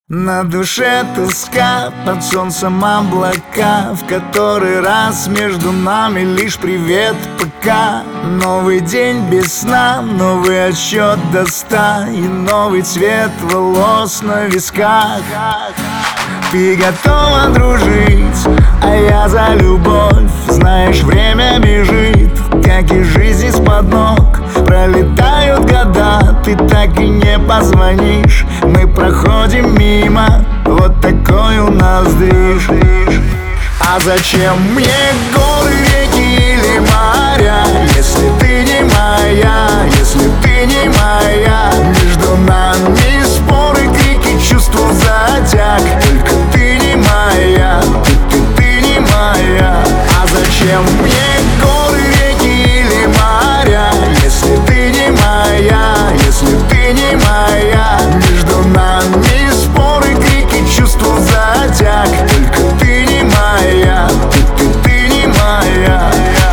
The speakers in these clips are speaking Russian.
На душе тоска, под солнцем облака, в который раз между нами лишь привет пока. Новый день без сна, новый отсчет до 100 и новый цвет волос на висках. Ты готова дружить, а я за любовь. Знаешь, время бежит, как и жизнь из-под ног. Пролетают года, ты так и не позвонишь. Мы проходим мимо, вот такой у нас движ. А зачем мне горы, реки или моря, если ты не моя, если ты не моя? Между нами споры, крики, чувства, затяг. Только ты не моя, ты не моя. А зачем мне горы, реки или моря, если ты не моя, если ты не моя? Между нами споры, крики, чувства, затяг. Только ты не моя, ты не моя.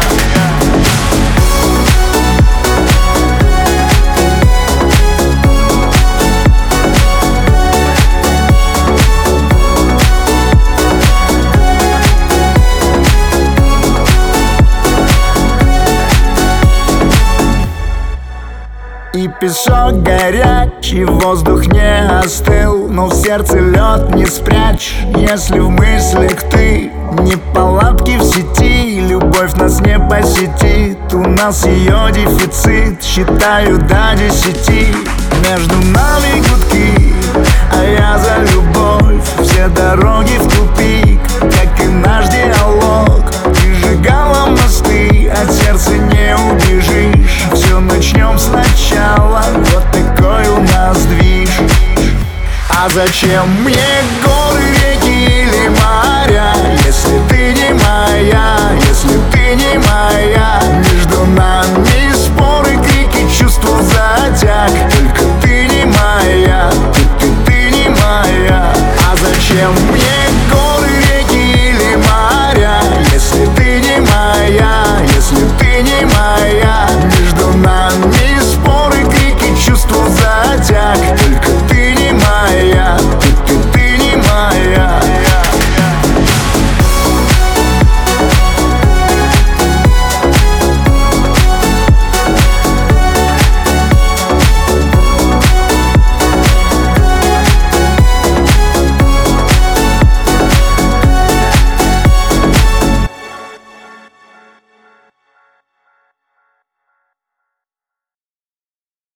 И песок горячий, воздух не остыл, но в сердце лед не спрячь, если в мыслях ты. Неполадки в сети, любовь нас не посетит. У нас ее дефицит, считаю до 10. Между нами гудки, а я за любовь. Все дороги в тупик, как и наш диалог. Ты сжигала мосты, от сердца не убежишь. Все начнем сначала, вот такой у нас движ. А зачем мне горы, реки или моря, если ты не моя, если ты не моя? Между нами споры, крики, чувства, затяг.